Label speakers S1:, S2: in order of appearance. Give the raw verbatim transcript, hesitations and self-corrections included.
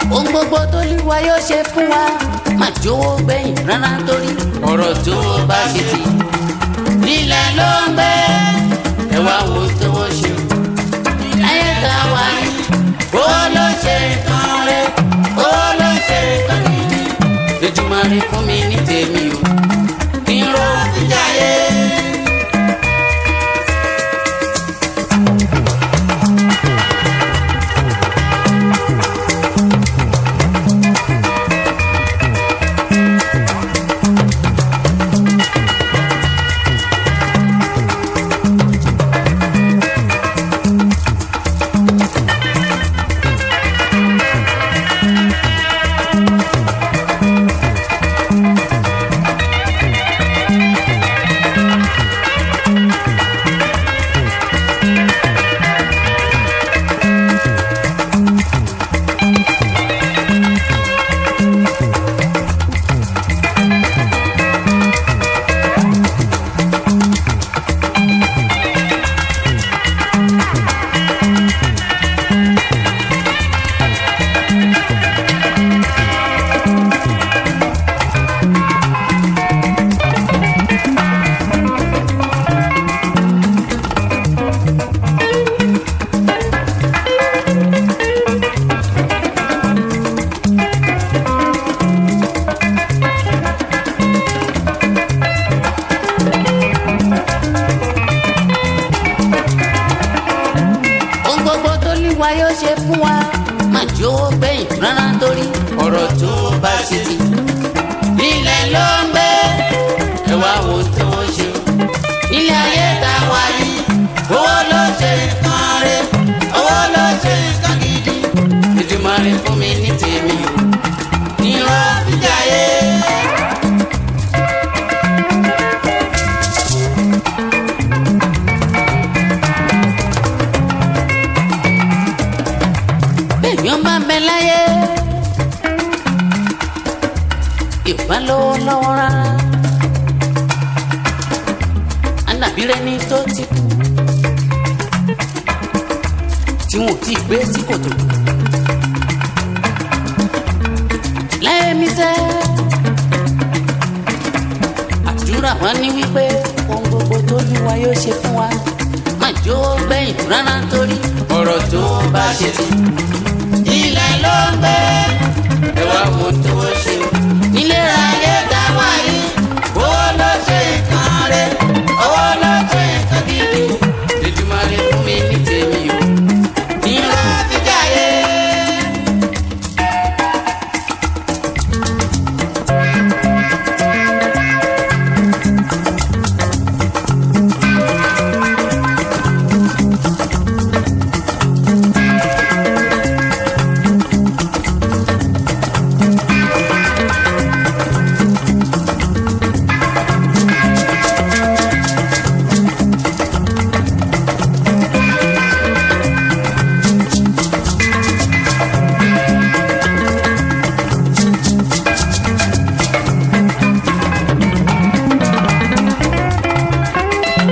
S1: ohun gbogbo tó lúwa yóò ṣe fún wa má jówó gbẹ̀yìn rárá torí ọ̀rọ̀ tó bá ṣe ti nílẹ̀ ló ń gbé ẹ wá wo tó wọ́n ṣe láyé tá a wà ní ó ló ṣe nǹkan rẹ̀ ó ló ṣe nǹkan gidi Èdùmàrè fún mi ní tèmi o kí n ro ìjàyè. Wa yóò ṣe fún wa má jówó gbẹ̀yìn rárá torí ọ̀rọ̀ tó bá ṣe ti nílẹ̀ ló ń gbé ẹ wá wo tó ṣe nílẹ̀ ayé tá a wà yìí owó ló ṣe nǹkan rẹ̀ owó ló ṣe nǹkan gidi Èdùmàrè fún mi ní tèmi o ní irọ́ ìjàyè. Èèyàn máa ń bẹ láyé ìbá lówó lọ́wọ́ rárá ànàbírẹ́ ní tó ti kú tí wọn ò tí ì gbé sí kòtò láyé mi sẹ́ àdúrà wọn ní wípé ohun gbogbo tó lúwa yóò ṣe fún wa má jówó gbẹ̀yìn rárá torí ọ̀rọ̀ tó bá ṣe ti.